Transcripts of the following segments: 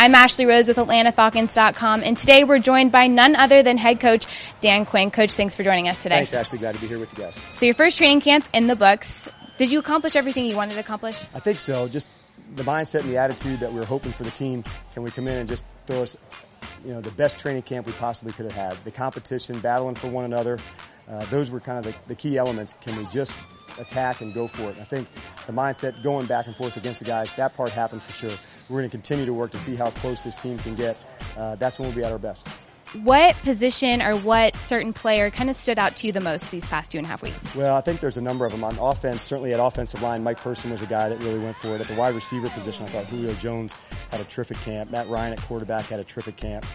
I'm Ashley Rose with AtlantaFalcons.com, and today we're joined by none other than head coach Dan Quinn. Coach, thanks for joining us today. Thanks, Ashley. Glad to be here with you guys. So your first training camp in the books. Did you accomplish everything you wanted to accomplish? I think so. Just the mindset and the attitude that we were hoping for the team. Can we come in and just throw us, the best training camp we possibly could have had? The competition, battling for one another, those were kind of the key elements. Can we just attack and go for it? And I think the mindset going back and forth against the guys, that part happened for sure. We're going to continue to work to see how close this team can get. That's when we'll be at our best. What position or what certain player kind of stood out to you the most these past 2.5 weeks? Well, I think there's a number of them. On offense, certainly at offensive line, Mike Person was a guy that really went for it. At the wide receiver position, I thought Julio Jones had a terrific camp. Matt Ryan at quarterback had a terrific camp.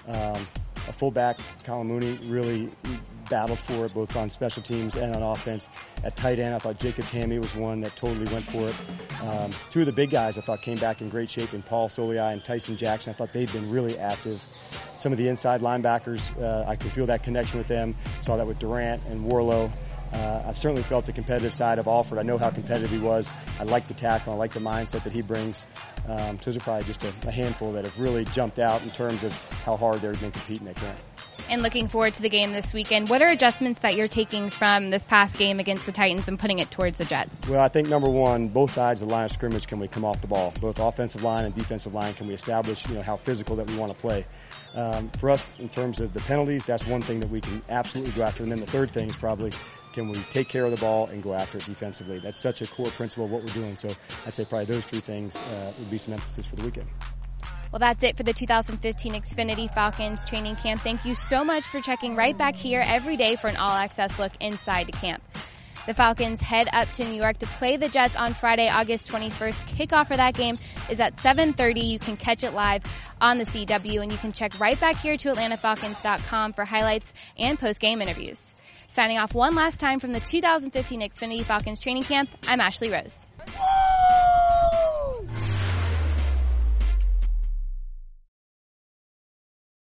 A fullback, Colin Mooney, really battled for it both on special teams and on offense. At tight end, I thought Jacob Tamme was one that totally went for it. Two of the big guys I thought came back in great shape in Paul Soliai and Tyson Jackson. I thought they'd been really active. Some of the inside linebackers, I could feel that connection with them. Saw that with Durant and Warlow. I've certainly felt the competitive side of Alford. I know how competitive he was. I like the tackle. I like the mindset that he brings. So those are probably just a handful that have really jumped out in terms of how hard they've been competing at camp. And looking forward to the game this weekend, what are adjustments that you're taking from this past game against the Titans and putting it towards the Jets? Well, I think number one, both sides of the line of scrimmage, can we come off the ball? Both offensive line and defensive line, can we establish, how physical that we want to play? For us, in terms of the penalties, that's one thing that we can absolutely go after. And then the third thing is probably, can we take care of the ball and go after it defensively? That's such a core principle of what we're doing. So I'd say probably those three things would be some emphasis for the weekend. Well, that's it for the 2015 Xfinity Falcons training camp. Thank you so much for checking right back here every day for an all-access look inside the camp. The Falcons head up to New York to play the Jets on Friday, August 21st. Kickoff for that game is at 7:30. You can catch it live on the CW, and you can check right back here to AtlantaFalcons.com for highlights and post-game interviews. Signing off one last time from the 2015 Xfinity Falcons training camp, I'm Ashley Rose.